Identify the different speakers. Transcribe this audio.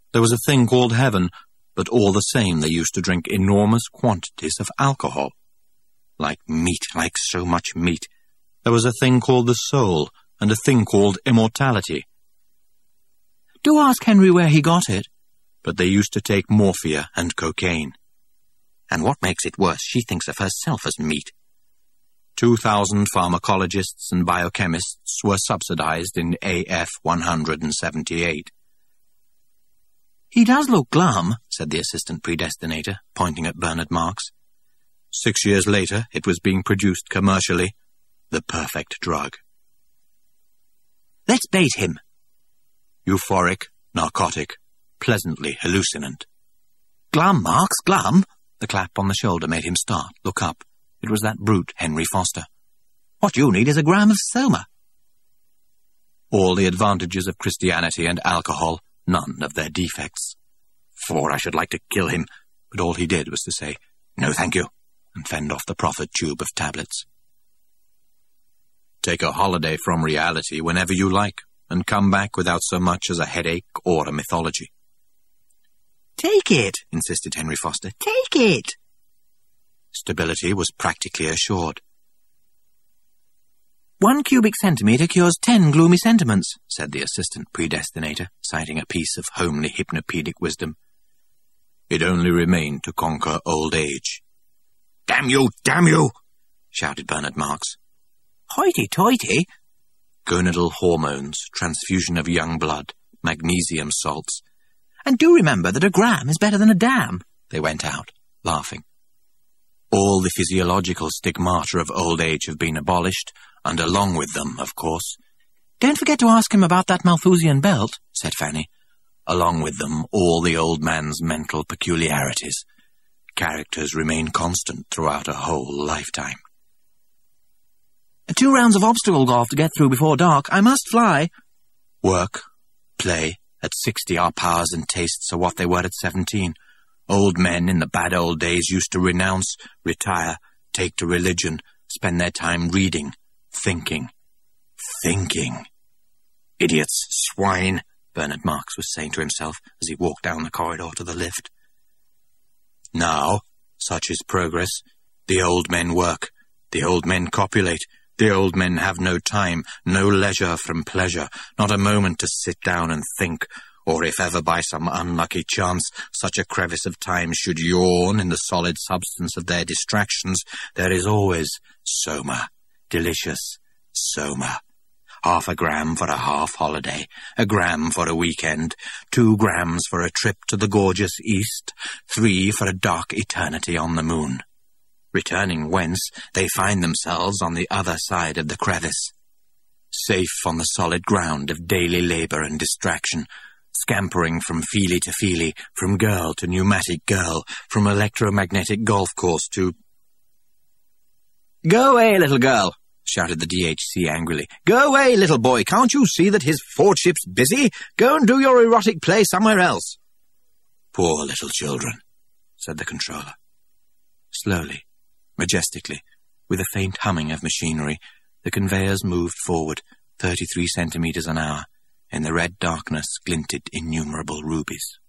Speaker 1: There was a thing called heaven, but all the same they used to drink enormous quantities of alcohol. Like meat, like so much meat. There was a thing called the soul, and a thing called immortality.
Speaker 2: Do ask Henry where he got it.
Speaker 1: But they used to take morphia and cocaine.
Speaker 2: And what makes it worse, she thinks of herself as meat.
Speaker 1: 2,000 pharmacologists and biochemists were subsidized in AF 178.
Speaker 2: He does look glum, said the assistant predestinator, pointing at Bernard Marx.
Speaker 1: 6 years later, it was being produced commercially. The perfect drug.
Speaker 2: Let's bait him.
Speaker 1: Euphoric, narcotic, pleasantly hallucinant.
Speaker 2: Glum, Marx, glum.
Speaker 1: The clap on the shoulder made him start, look up. It was that brute, Henry Foster.
Speaker 2: What you need is a gram of soma.
Speaker 1: All the advantages of Christianity and alcohol, none of their defects. For I should like to kill him, but all he did was to say, "No, thank you," and fend off the proffered tube of tablets. Take a holiday from reality whenever you like, and come back without so much as a headache or a mythology.
Speaker 2: Take it,
Speaker 1: insisted Henry Foster.
Speaker 2: Take it.
Speaker 1: Stability was practically assured.
Speaker 2: 1 cubic centimetre cures 10 gloomy sentiments, said the assistant predestinator, citing a piece of homely hypnopedic wisdom.
Speaker 1: It only remained to conquer old age.
Speaker 2: Damn you, shouted Bernard Marx. Hoity-toity.
Speaker 1: Gonadal hormones, transfusion of young blood, magnesium salts.
Speaker 2: And do remember that a gram is better than a dam. They went out, laughing.
Speaker 1: All the physiological stigmata of old age have been abolished, and along with them, of course.
Speaker 2: Don't forget to ask him about that Malthusian belt, said Fanny.
Speaker 1: Along with them, all the old man's mental peculiarities. Characters remain constant throughout a whole lifetime.
Speaker 2: 2 rounds of obstacle golf to get through before dark. I must fly.
Speaker 1: Work, play. At 60 our powers and tastes are what they were at 17. Old men in the bad old days used to renounce, retire, take to religion, spend their time reading, thinking.
Speaker 2: Idiots, swine, Bernard Marx was saying to himself as he walked down the corridor to the lift.
Speaker 1: Now, such is progress. The old men work, the old men copulate, the old men have no time, no leisure from pleasure, not a moment to sit down and think, or if ever by some unlucky chance such a crevice of time should yawn in the solid substance of their distractions, there is always soma, delicious soma. 1/2 gram for a half holiday, 1 gram for a weekend, 2 grams for a trip to the gorgeous east, 3 for a dark eternity on the moon. Returning whence, they find themselves on the other side of the crevice. Safe on the solid ground of daily labour and distraction, scampering from feely to feely, from girl to pneumatic girl, from electromagnetic golf course to...
Speaker 2: "Go away, little girl," shouted the DHC angrily. "Go away, little boy. Can't you see that his fordship's busy? Go and do your erotic play somewhere else."
Speaker 1: "Poor little children," said the controller. Slowly, majestically, with a faint humming of machinery, the conveyors moved forward 33 centimetres an hour. In the red darkness glinted innumerable rubies.